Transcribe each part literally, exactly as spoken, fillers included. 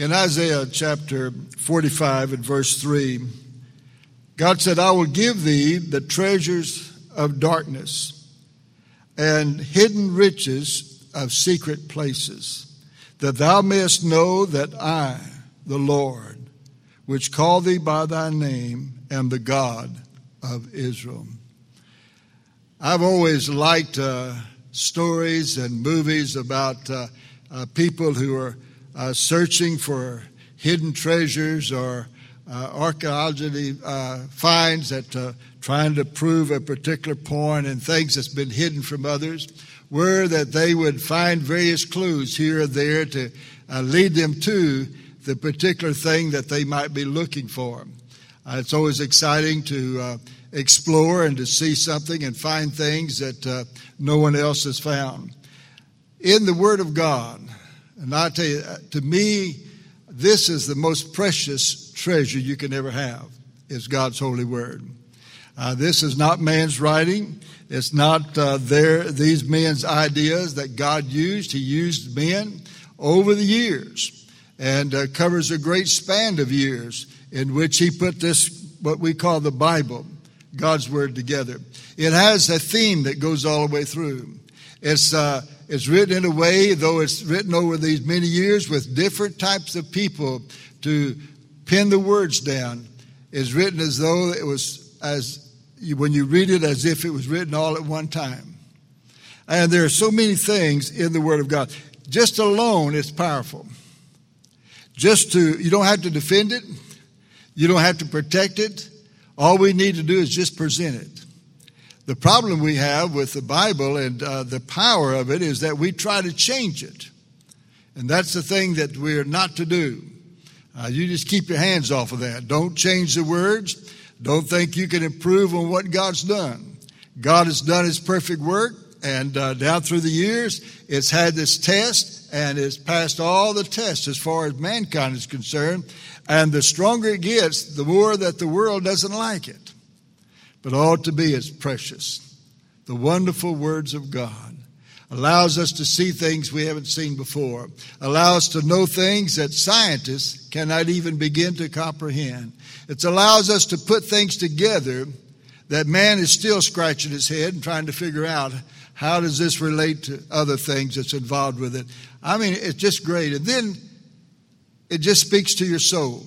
In Isaiah chapter forty-five and verse three, God said, I will give thee the treasures of darkness and hidden riches of secret places, that thou mayest know that I, the Lord, which call thee by thy name, am the God of Israel. I've always liked uh, stories and movies about uh, uh, people who are uh, searching for hidden treasures or uh, archaeology uh, finds that uh, trying to prove a particular point and things that's been hidden from others, were that they would find various clues here or there to uh, lead them to the particular thing that they might be looking for. Uh, it's always exciting to uh, explore and to see something and find things that uh, no one else has found. In the Word of God, and I tell you, to me, this is the most precious treasure you can ever have, is God's holy Word. Uh, this is not man's writing. It's not uh, their, these men's ideas that God used. He used men over the years and uh, covers a great span of years in which he put this, what we call the Bible, God's Word, together. It has a theme that goes all the way through. It's uh, it's written in a way, though it's written over these many years with different types of people to pin the words down. It's written as though it was, as when you read it, as if it was written all at one time. And there are so many things in the Word of God. Just alone, it's powerful. Just to, you don't have to defend it. You don't have to protect it. All we need to do is just present it. The problem we have with the Bible and uh, the power of it is that we try to change it. And that's the thing that we're not to do. Uh, you just keep your hands off of that. Don't change the words. Don't think you can improve on what God's done. God has done his perfect work, and uh, down through the years, it's had this test, and it's passed all the tests as far as mankind is concerned. And the stronger it gets, the more that the world doesn't like it. But ought to be, it's precious. The wonderful words of God allows us to see things we haven't seen before, allow us to know things that scientists cannot even begin to comprehend. It allows us to put things together that man is still scratching his head and trying to figure out, how does this relate to other things that's involved with it? I mean, it's just great. And then it just speaks to your soul.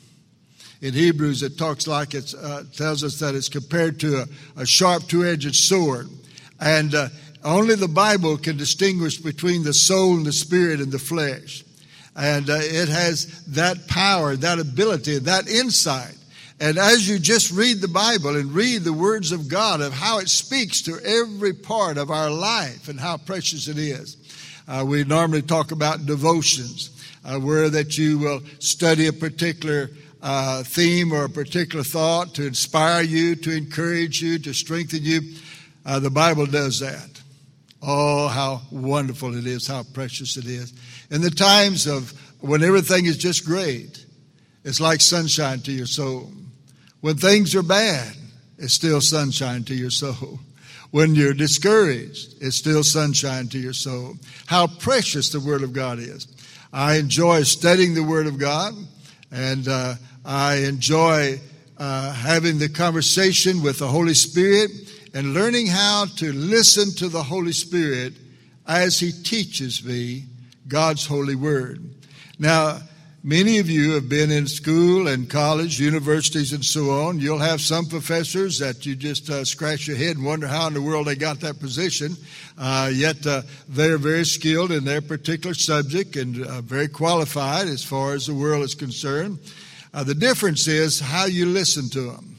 In Hebrews, it talks like it uh, tells us that it's compared to a, a sharp two-edged sword. And uh, only the Bible can distinguish between the soul and the spirit and the flesh. And uh, it has that power, that ability, that insight. And as you just read the Bible and read the words of God of how it speaks to every part of our life and how precious it is. Uh, we normally talk about devotions, uh, where that you will study a particular uh, theme or a particular thought to inspire you, to encourage you, to strengthen you. Uh, the Bible does that. Oh, how wonderful it is, how precious it is. In the times of when everything is just great, it's like sunshine to your soul. When things are bad, it's still sunshine to your soul. When you're discouraged, it's still sunshine to your soul. How precious the Word of God is. I enjoy studying the Word of God, and uh, I enjoy uh, having the conversation with the Holy Spirit and learning how to listen to the Holy Spirit as He teaches me God's holy Word. Now, many of you have been in school and college, universities, and so on. You'll have some professors that you just uh, scratch your head and wonder how in the world they got that position. Uh, yet uh, they're very skilled in their particular subject and uh, very qualified as far as the world is concerned. Uh, the difference is how you listen to them.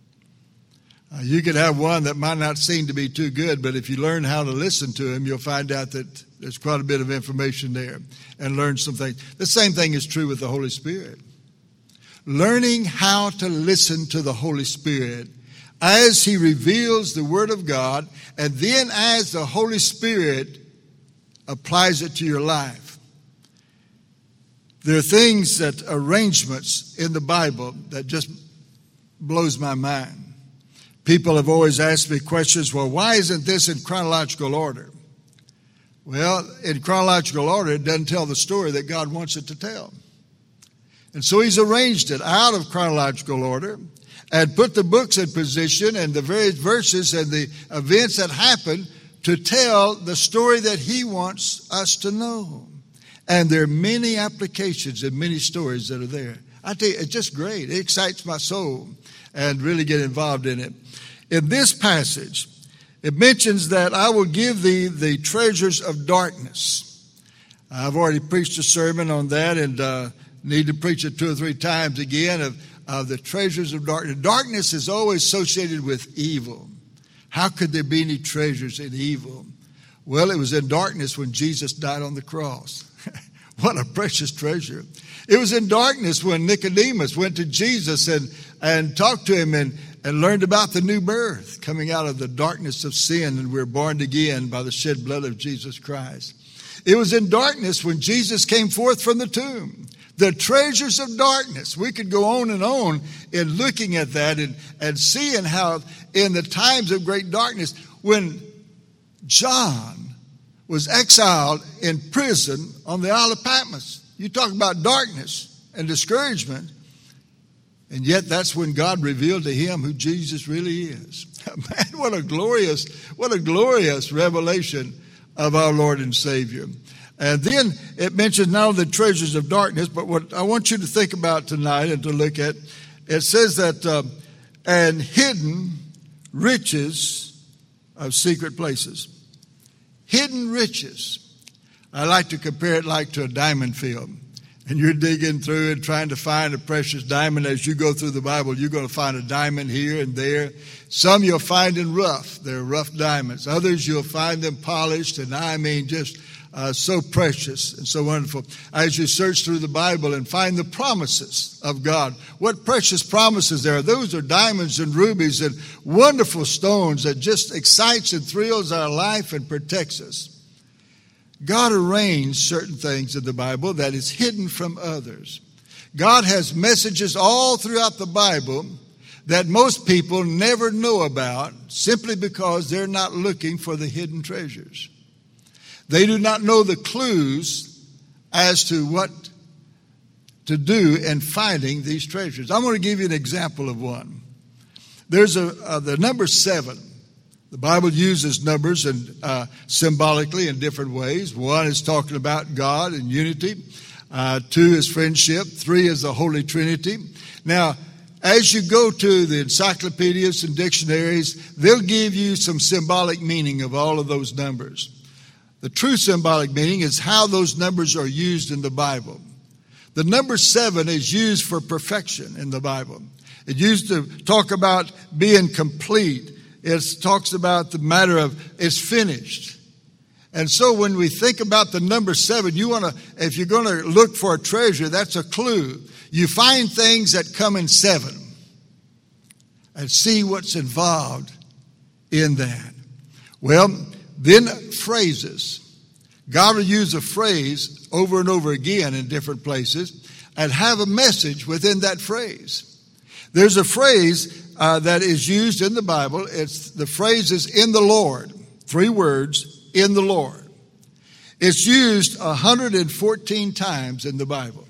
Uh, you could have one that might not seem to be too good, but if you learn how to listen to him, you'll find out that there's quite a bit of information there and learn some things. The same thing is true with the Holy Spirit. Learning how to listen to the Holy Spirit as He reveals the Word of God, and then as the Holy Spirit applies it to your life. There are things that, arrangements in the Bible that just blows my mind. People have always asked me questions, well, why isn't this in chronological order? Well, in chronological order, it doesn't tell the story that God wants it to tell. And so he's arranged it out of chronological order and put the books in position and the various verses and the events that happen to tell the story that he wants us to know. And there are many applications and many stories that are there. I tell you, it's just great. It excites my soul and really get involved in it. In this passage, it mentions that I will give thee the treasures of darkness. I've already preached a sermon on that and uh, need to preach it two or three times again of, of the treasures of darkness. Darkness is always associated with evil. How could there be any treasures in evil? Well, it was in darkness when Jesus died on the cross. What a precious treasure. It was in darkness when Nicodemus went to Jesus and, and talked to him and, and learned about the new birth, coming out of the darkness of sin, and we're born again by the shed blood of Jesus Christ. It was in darkness when Jesus came forth from the tomb. The treasures of darkness. We could go on and on in looking at that and, and seeing how in the times of great darkness, when John was exiled in prison on the Isle of Patmos. You talk about darkness and discouragement. And yet that's when God revealed to him who Jesus really is. Man, what a glorious, what a glorious revelation of our Lord and Savior. And then it mentions not only the treasures of darkness, but what I want you to think about tonight and to look at, it says that, uh, and hidden riches of secret places. Hidden riches. I like to compare it like to a diamond field. And you're digging through and trying to find a precious diamond. As you go through the Bible, you're going to find a diamond here and there. Some you'll find in rough. They're rough diamonds. Others you'll find them polished, and I mean just uh, so precious and so wonderful. As you search through the Bible and find the promises of God, what precious promises there are. Those are diamonds and rubies and wonderful stones that just excites and thrills our life and protects us. God arranged certain things in the Bible that is hidden from others. God has messages all throughout the Bible that most people never know about simply because they're not looking for the hidden treasures. They do not know the clues as to what to do in finding these treasures. I'm going to give you an example of one. There's a uh, the number seven. The Bible uses numbers and uh, symbolically in different ways. One is talking about God and unity. Uh, two is friendship. Three is the Holy Trinity. Now, as you go to the encyclopedias and dictionaries, they'll give you some symbolic meaning of all of those numbers. The true symbolic meaning is how those numbers are used in the Bible. The number seven is used for perfection in the Bible. It used to talk about being complete. It talks about the matter of it's finished. And so when we think about the number seven, you want to, if you're going to look for a treasure, that's a clue. You find things that come in seven and see what's involved in that. Well, then phrases. God will use a phrase over and over again in different places and have a message within that phrase. There's a phrase uh, that is used in the Bible. It's the phrase is in the Lord. Three words, in the Lord. It's used one hundred fourteen times in the Bible.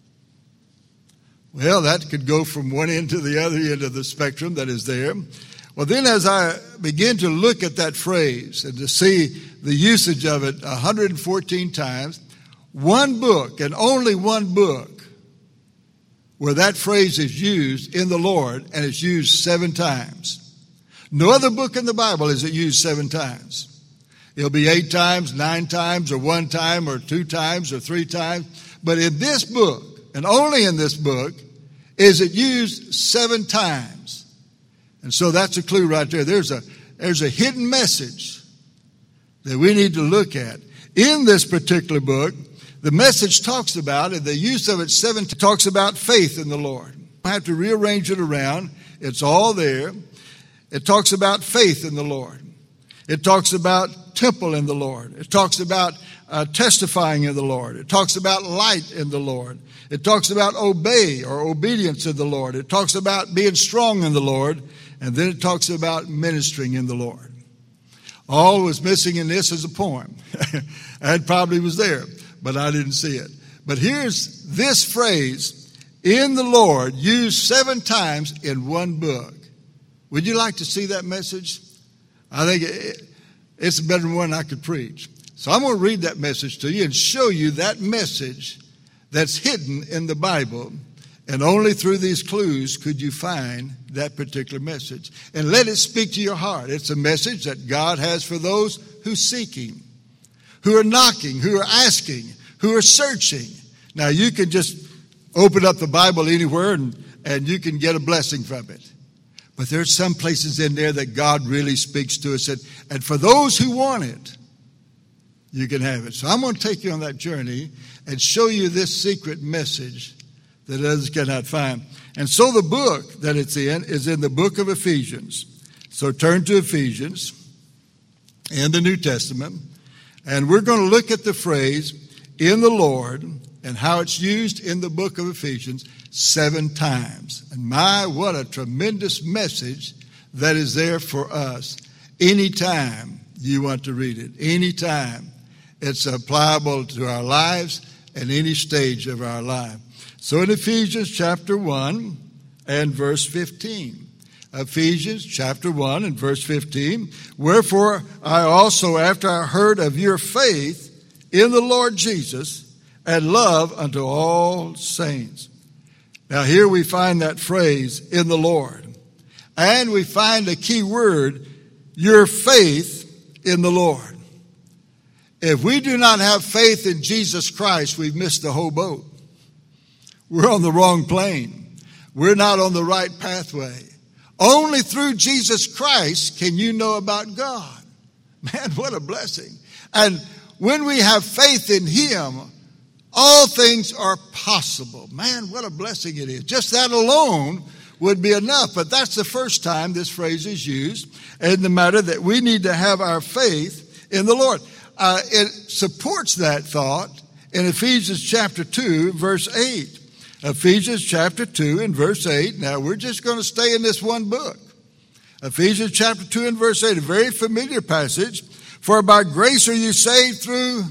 Well, that could go from one end to the other end of the spectrum that is there. Well, then as I begin to look at that phrase and to see the usage of it one hundred fourteen times, one book and only one book where that phrase is used in the Lord, and it's used seven times. No other book in the Bible is it used seven times. It'll be eight times, nine times, or one time, or two times, or three times. But in this book, and only in this book, is it used seven times. And so that's a clue right there. There's a, there's a hidden message that we need to look at. In this particular book, the message talks about, and the use of it seven talks about faith in the Lord. I have to rearrange it around. It's all there. It talks about faith in the Lord. It talks about temple in the Lord. It talks about uh, testifying in the Lord. It talks about light in the Lord. It talks about obey or obedience in the Lord. It talks about being strong in the Lord. And then it talks about ministering in the Lord. All was missing in this is a poem. It probably was there, but I didn't see it. But here's this phrase in the Lord used seven times in one book. Would you like to see that message? I think it, it's a better one I could preach. So I'm going to read that message to you and show you that message that's hidden in the Bible. And only through these clues could you find that particular message. And let it speak to your heart. It's a message that God has for those who seek Him, who are knocking, who are asking, who are searching. Now, you can just open up the Bible anywhere and, and you can get a blessing from it. But there's some places in there that God really speaks to us. And, and for those who want it, you can have it. So I'm going to take you on that journey and show you this secret message that others cannot find. And so the book that it's in is in the book of Ephesians. So turn to Ephesians in the New Testament. And we're going to look at the phrase, in the Lord, and how it's used in the book of Ephesians seven times. And my, what a tremendous message that is there for us. Anytime you want to read it, anytime. It's applicable to our lives and any stage of our life. So in Ephesians chapter one and verse fifteen. Ephesians chapter one and verse fifteen. Wherefore I also, after I heard of your faith in the Lord Jesus and love unto all saints. Now here we find that phrase, in the Lord. And we find a key word, your faith in the Lord. If we do not have faith in Jesus Christ, we've missed the whole boat. We're on the wrong plane. We're not on the right pathway. Only through Jesus Christ can you know about God. Man, what a blessing. And when we have faith in Him, all things are possible. Man, what a blessing it is. Just that alone would be enough. But that's the first time this phrase is used in the matter that we need to have our faith in the Lord. Uh, it supports that thought in Ephesians chapter two, verse eight. Ephesians chapter two and verse eight. Now, we're just going to stay in this one book. Ephesians chapter two and verse eight, a very familiar passage. For by grace are you saved through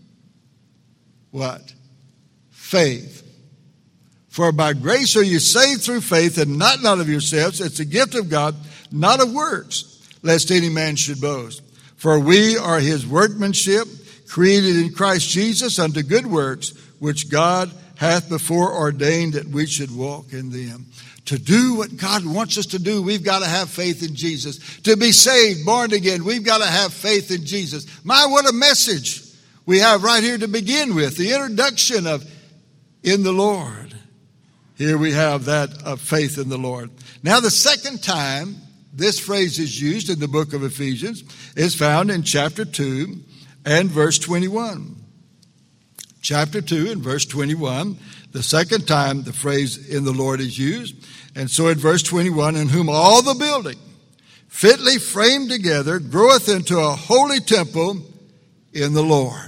what? Faith. For by grace are you saved through faith, and not, not of yourselves. It's a gift of God, not of works, lest any man should boast. For we are His workmanship, created in Christ Jesus unto good works, which God hath before ordained that we should walk in them. To do what God wants us to do, we've got to have faith in Jesus. To be saved, born again, we've got to have faith in Jesus. My, what a message we have right here to begin with. The introduction of in the Lord. Here we have that of faith in the Lord. Now the second time this phrase is used in the book of Ephesians is found in chapter two and verse twenty-one. Chapter two and verse twenty-one, the second time the phrase in the Lord is used. And so in verse twenty-one, in whom all the building, fitly framed together, groweth into a holy temple in the Lord.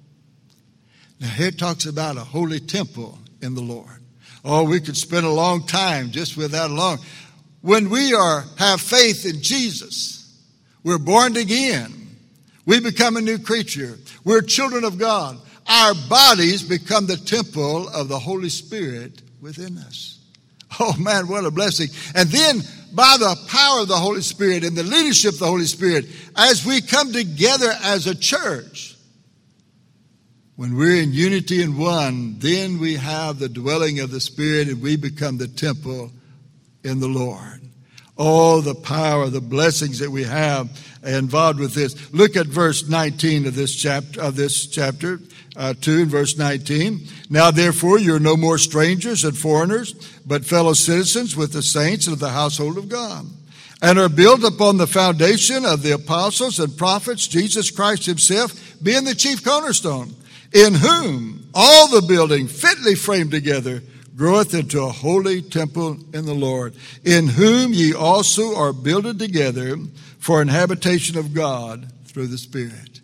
Now here it talks about a holy temple in the Lord. Oh, we could spend a long time just with that alone. When we are have faith in Jesus, we're born again. We become a new creature. We're children of God. Our bodies become the temple of the Holy Spirit within us. Oh man, what a blessing. And then by the power of the Holy Spirit and the leadership of the Holy Spirit, as we come together as a church, when we're in unity and one, then we have the dwelling of the Spirit and we become the temple in the Lord. Oh, the power, the blessings that we have involved with this. Look at verse nineteen of this chapter, of this chapter uh, two and verse nineteen. Now, therefore, you're no more strangers and foreigners, but fellow citizens with the saints and of the household of God, and are built upon the foundation of the apostles and prophets, Jesus Christ Himself being the chief cornerstone, in whom all the building fitly framed together groweth into a holy temple in the Lord, in whom ye also are builded together for an habitation of God through the Spirit.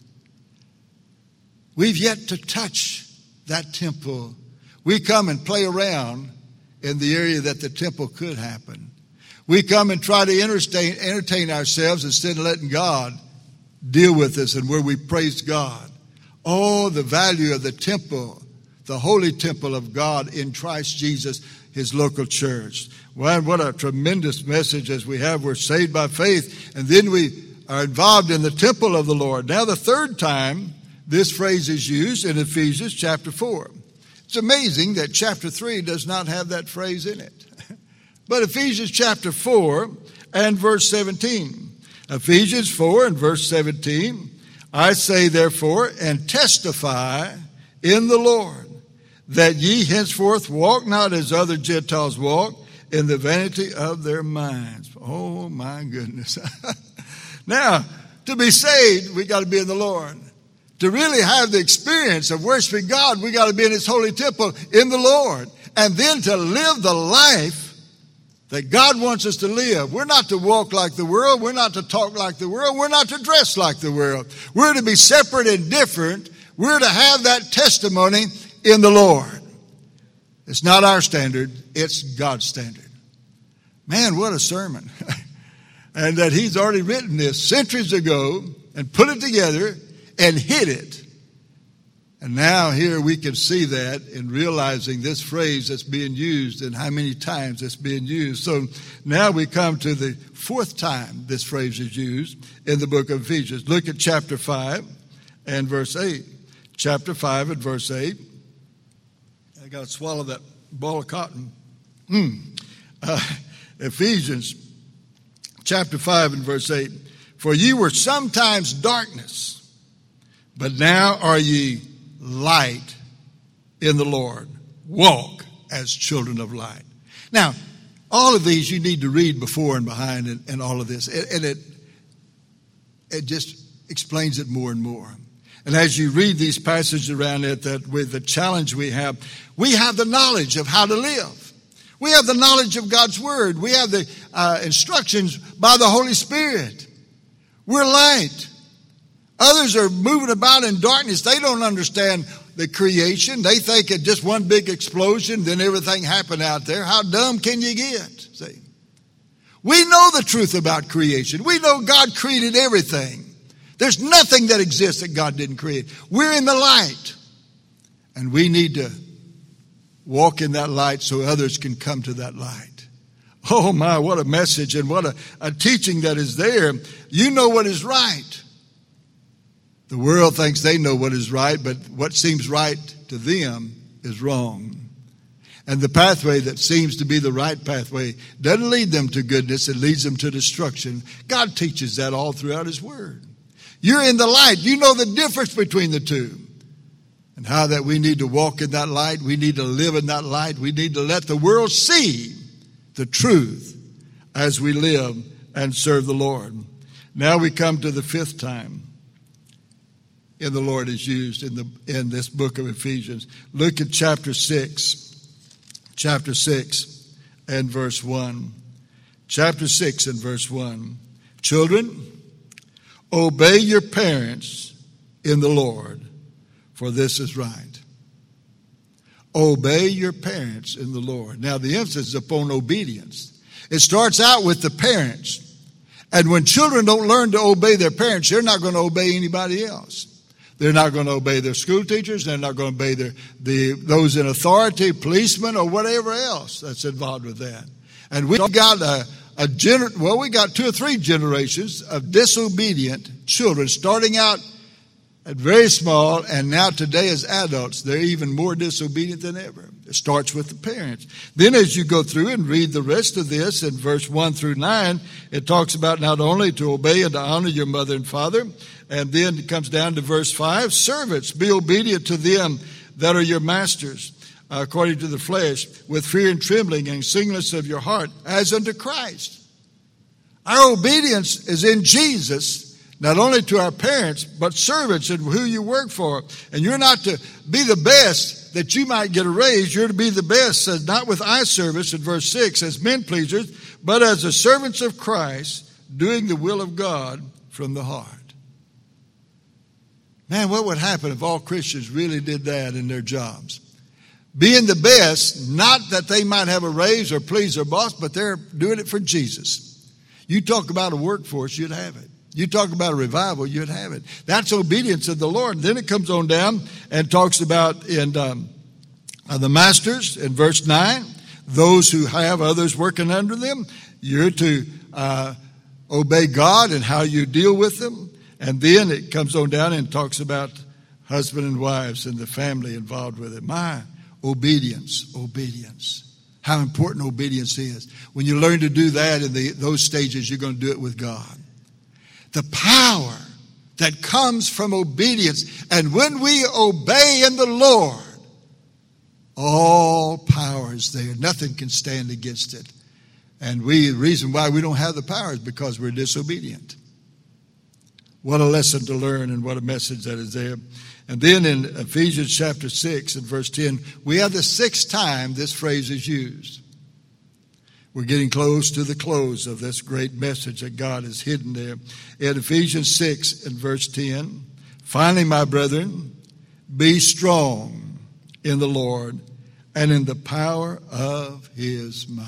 We've yet to touch that temple. We come and play around in the area that the temple could happen. We come and try to entertain, entertain ourselves instead of letting God deal with us and where we praise God. Oh, the value of the temple the holy temple of God in Christ Jesus, his local church. Well, what a tremendous message as we have. We're saved by faith, and then we are involved in the temple of the Lord. Now, the third time this phrase is used in Ephesians chapter four. It's amazing that chapter three does not have that phrase in it. But Ephesians chapter four and verse seventeen. Ephesians four and verse seventeen. I say therefore, and testify in the Lord, that ye henceforth walk not as other Gentiles walk, in the vanity of their minds. Oh my goodness. Now, to be saved, we got to be in the Lord. To really have the experience of worshiping God, we got to be in his holy temple in the Lord. And then to live the life that God wants us to live. We're not to walk like the world. We're not to talk like the world. We're not to dress like the world. We're to be separate and different. We're to have that testimony in the Lord. It's not our standard. It's God's standard. Man, what a sermon. And that he's already written this centuries ago and put it together and hid it. And now here we can see that in realizing this phrase that's being used and how many times it's being used. So now we come to the fourth time this phrase is used in the book of Ephesians. Look at chapter five and verse eight. Chapter five and verse eight. I got to swallow that ball of cotton. Mm. Uh, Ephesians chapter five and verse eight. For ye were sometimes darkness, but now are ye light in the Lord. Walk as children of light. Now, all of these you need to read before and behind and, and all of this. And, and it, it just explains it more and more. And as you read these passages around it, that with the challenge we have, we have the knowledge of how to live. We have the knowledge of God's Word. We have the uh, instructions by the Holy Spirit. We're light. Others are moving about in darkness. They don't understand the creation. They think it's just one big explosion, then everything happened out there. How dumb can you get? See, we know the truth about creation. We know God created everything. There's nothing that exists that God didn't create. We're in the light, and we need to walk in that light so others can come to that light. Oh my, what a message and what a, a teaching that is there. You know what is right. The world thinks they know what is right, but what seems right to them is wrong. And the pathway that seems to be the right pathway doesn't lead them to goodness, it leads them to destruction. God teaches that all throughout his word. You're in the light. You know the difference between the two. And how that we need to walk in that light. We need to live in that light. We need to let the world see the truth as we live and serve the Lord. Now we come to the fifth time in the Lord is used in the in this book of Ephesians. Look at chapter six. Chapter six and verse one. Chapter six and verse one. Children, obey your parents in the Lord, for this is right. Obey your parents in the Lord. Now, the emphasis is upon obedience. It starts out with the parents. And when children don't learn to obey their parents, they're not going to obey anybody else. They're not going to obey their school teachers. They're not going to obey their, the, those in authority, policemen, or whatever else that's involved with that. And we've got a, a gener- well, we got two or three generations of disobedient children starting out at very small, and now today as adults, they're even more disobedient than ever. It starts with the parents. Then as you go through and read the rest of this in verse one through nine, it talks about not only to obey and to honor your mother and father, and then it comes down to verse five, servants, be obedient to them that are your masters, uh, according to the flesh, with fear and trembling and singleness of your heart, as unto Christ. Our obedience is in Jesus, not only to our parents, but servants and who you work for. And you're not to be the best that you might get a raise. You're to be the best, says, not with eye service in verse six, as men pleasers, but as the servants of Christ, doing the will of God from the heart. Man, what would happen if all Christians really did that in their jobs? Being the best, not that they might have a raise or please their boss, but they're doing it for Jesus. You talk about a workforce, you'd have it. You talk about a revival, you'd have it. That's obedience of the Lord. Then it comes on down and talks about in um, Uh, the masters, in verse nine, those who have others working under them, you're to uh, obey God and how you deal with them. And then it comes on down and talks about husband and wives and the family involved with it. My obedience, obedience. How important obedience is. When you learn to do that in the, those stages, you're going to do it with God. The power that comes from obedience. And when we obey in the Lord, all power is there. Nothing can stand against it. And we, the reason why we don't have the power is because we're disobedient. What a lesson to learn and what a message that is there. And then in Ephesians chapter six and verse ten, we have the sixth time this phrase is used. We're getting close to the close of this great message that God has hidden there. In Ephesians six and verse ten, finally, my brethren, be strong in the Lord and in the power of his might.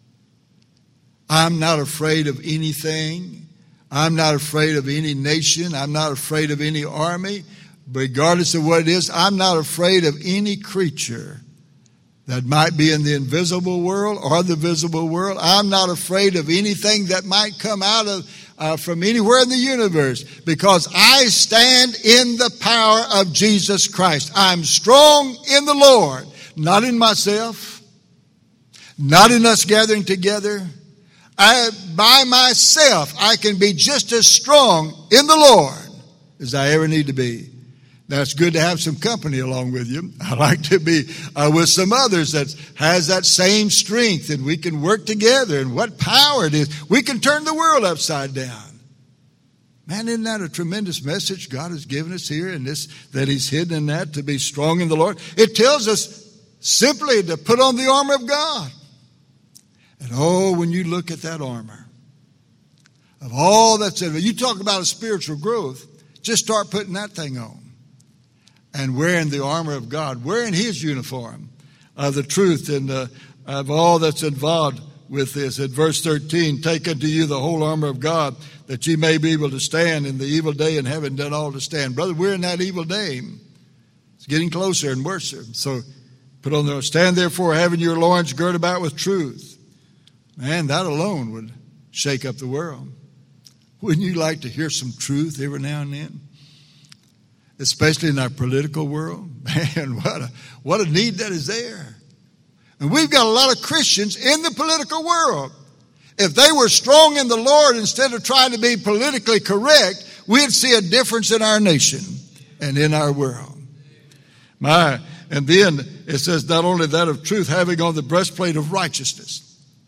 I'm not afraid of anything. I'm not afraid of any nation. I'm not afraid of any army. Regardless of what it is, I'm not afraid of any creature that might be in the invisible world or the visible world. I'm not afraid of anything that might come out of uh, from anywhere in the universe, because I stand in the power of Jesus Christ. I'm strong in the Lord, not in myself, not in us gathering together. I, by myself, I can be just as strong in the Lord as I ever need to be. Now, it's good to have some company along with you. I like to be uh, with some others that has that same strength, and we can work together. And what power it is. We can turn the world upside down. Man, isn't that a tremendous message God has given us here in this, that he's hidden in that, to be strong in the Lord? It tells us simply to put on the armor of God. And oh, when you look at that armor, of all that's in it, you talk about a spiritual growth, just start putting that thing on. And wearing the armor of God, wearing his uniform of the truth and uh, of all that's involved with this. At verse thirteen, take unto you the whole armor of God, that ye may be able to stand in the evil day, and having done all to stand. Brother, we're in that evil day. It's getting closer and worse. So put on the, stand therefore, having your loins girt about with truth. Man, that alone would shake up the world. Wouldn't you like to hear some truth every now and then? Especially in our political world. Man, what a, what a need that is there. And we've got a lot of Christians in the political world. If they were strong in the Lord instead of trying to be politically correct, we'd see a difference in our nation and in our world. My, and then it says not only that of truth, having on the breastplate of righteousness.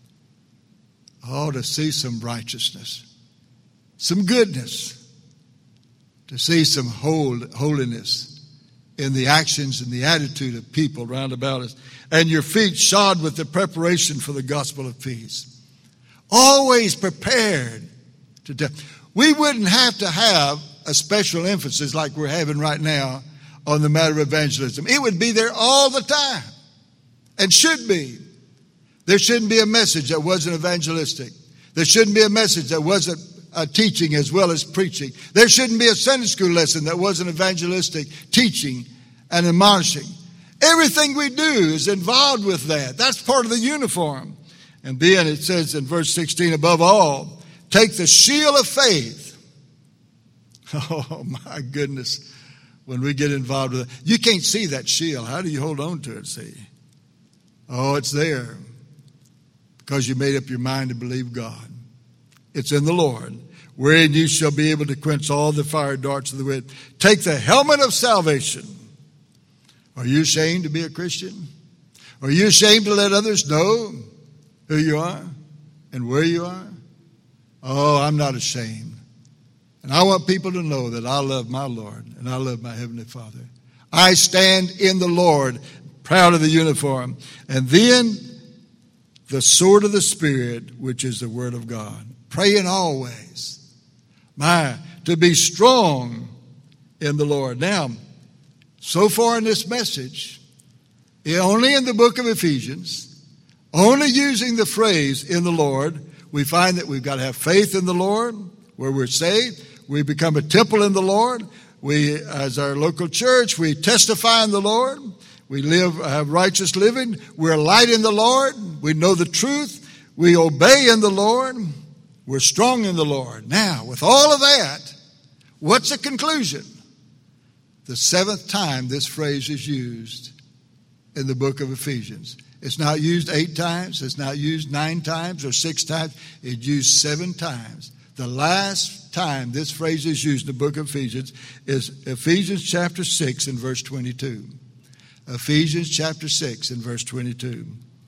Oh, to see some righteousness, some goodness, to see some holiness in the actions and the attitude of people round about us. And your feet shod with the preparation for the gospel of peace. Always prepared to tell. We wouldn't have to have a special emphasis like we're having right now on the matter of evangelism. It would be there all the time, and should be. There shouldn't be a message that wasn't evangelistic. There shouldn't be a message that wasn't uh, teaching as well as preaching. There shouldn't be a Sunday school lesson that wasn't evangelistic, teaching and admonishing. Everything we do is involved with that. That's part of the uniform. And then it says in verse sixteen, above all, take the shield of faith. Oh, my goodness. When we get involved with it, you can't see that shield. How do you hold on to it, see? Oh, it's there. Because you made up your mind to believe God. It's in the Lord, wherein you shall be able to quench all the fire darts of the wicked. Take the helmet of salvation. Are you ashamed to be a Christian? Are you ashamed to let others know who you are and where you are? Oh, I'm not ashamed. And I want people to know that I love my Lord and I love my Heavenly Father. I stand in the Lord, proud of the uniform. And then the sword of the Spirit, which is the Word of God. Praying always. My, to be strong in the Lord. Now, so far in this message, only in the book of Ephesians, only using the phrase in the Lord, we find that we've got to have faith in the Lord, where we're saved. We become a temple in the Lord. We, as our local church, we testify in the Lord. We live, have righteous living. We're light in the Lord. We know the truth. We obey in the Lord. We're strong in the Lord. Now, with all of that, what's the conclusion? The seventh time this phrase is used in the book of Ephesians. It's not used eight times. It's not used nine times or six times. It's used seven times. The last time this phrase is used in the book of Ephesians is Ephesians chapter six and verse twenty-two. Ephesians chapter six and verse twenty-two.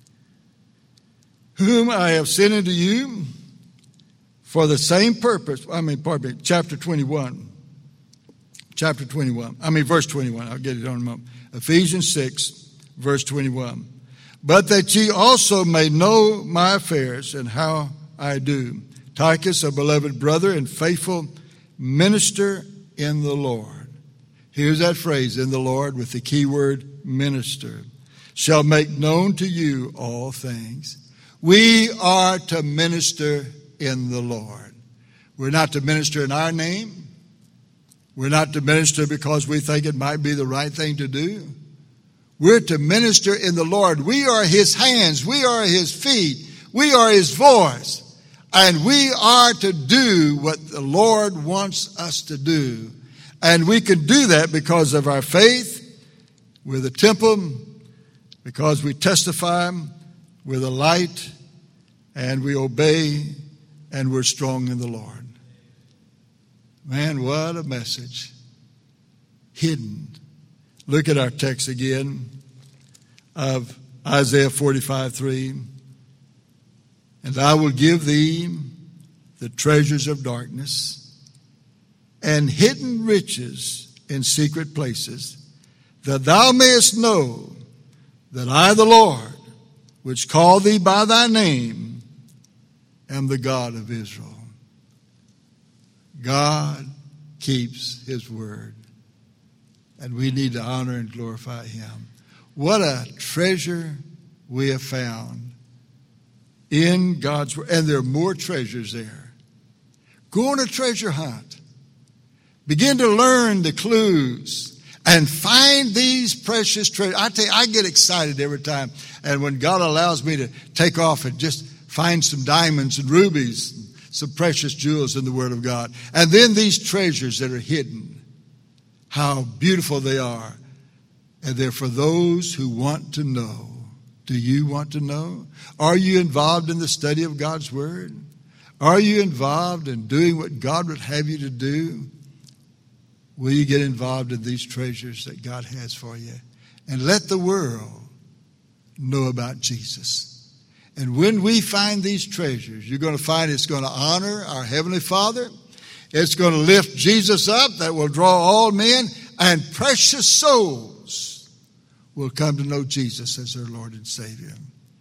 Whom I have sent unto you for the same purpose. I mean, pardon me, chapter twenty-one. Chapter twenty-one. I mean, verse twenty-one. I'll get it on a moment. Ephesians six, verse twenty-one. But that ye also may know my affairs and how I do. Tychus, a beloved brother and faithful minister in the Lord. Here's that phrase, in the Lord, with the key word minister. Shall make known to you all things. We are to minister in the Lord. We're not to minister in our name. We're not to minister because we think it might be the right thing to do. We're to minister in the Lord. We are His hands. We are His feet. We are His voice. And we are to do what the Lord wants us to do. And we can do that because of our faith. We're the temple, because we testify, we're the light, and we obey, and we're strong in the Lord. Man, what a message. Hidden. Look at our text again of Isaiah forty-five three. And I will give thee the treasures of darkness and hidden riches in secret places, that thou mayest know that I, the Lord, which call thee by thy name, am the God of Israel. God keeps His word, and we need to honor and glorify Him. What a treasure we have found in God's word. And there are more treasures there. Go on a treasure hunt. Begin to learn the clues and find these precious treasures. I tell you, I get excited every time. And when God allows me to take off and just find some diamonds and rubies, some precious jewels in the Word of God. And then these treasures that are hidden. How beautiful they are. And they're for those who want to know. Do you want to know? Are you involved in the study of God's Word? Are you involved in doing what God would have you to do? Will you get involved in these treasures that God has for you? And let the world know about Jesus. And when we find these treasures, you're going to find it's going to honor our Heavenly Father. It's going to lift Jesus up. That will draw all men. And precious souls will come to know Jesus as their Lord and Savior.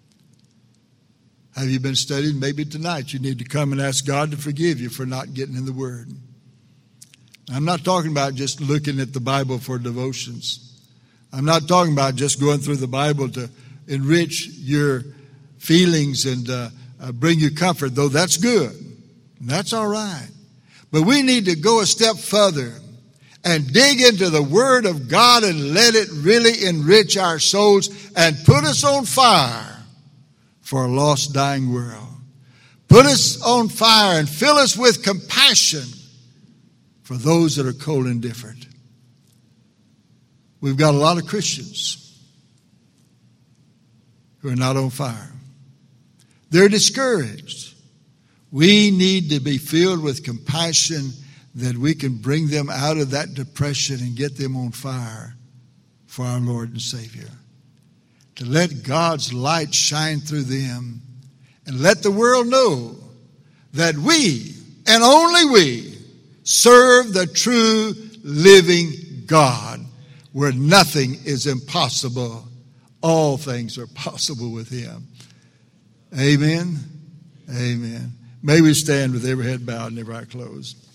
Have you been studying? Maybe tonight you need to come and ask God to forgive you for not getting in the Word. I'm not talking about just looking at the Bible for devotions. I'm not talking about just going through the Bible to enrich your feelings and uh, uh, bring you comfort, though that's good. That's all right. But we need to go a step further and dig into the Word of God and let it really enrich our souls and put us on fire for a lost, dying world. Put us on fire and fill us with compassion for those that are cold and indifferent. We've got a lot of Christians who are not on fire. They're discouraged. We need to be filled with compassion that we can bring them out of that depression and get them on fire for our Lord and Savior. To let God's light shine through them and let the world know that we, and only we, serve the true living God, where nothing is impossible. All things are possible with Him. Amen. Amen. May we stand with every head bowed and every eye closed.